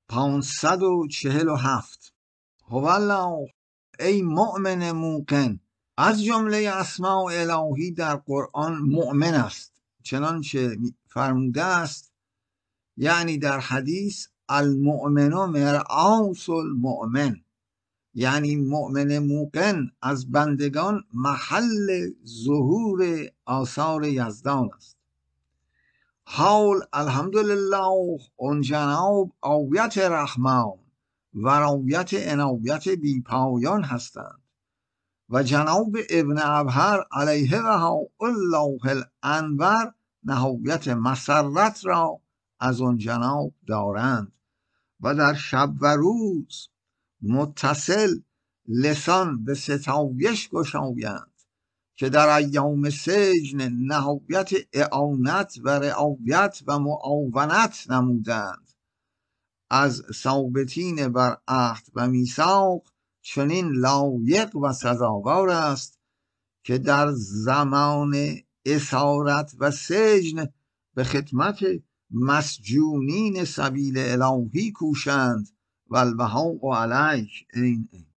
547 هو الله، ای مؤمن موقن. از جمله اسماء الهی در قرآن مؤمن است، چنانچه فرموده است، یعنی در حدیث المؤمن مرآت المؤمن، یعنی مؤمن موقن از بندگان محل ظهور آثار یزدان است. حال الحمدلله اون جناب آیت رحمان و رایت عنایت بی پایان هستند و جناب ابن ابهر علیه و الله الانور نهایت مسرت را از اون جناب دارند و در شب و روز متصل لسان به ستایش گشایند که در ایام سجن نهایت اعانت و رعایت و معاونت نمودند. از ثابتین بر عهد و میثاق چنین لایق و سزاوار است که در زمان اسارت و سجن به خدمت مسجونین سبیل الهی کوشند و البهاء علیک. این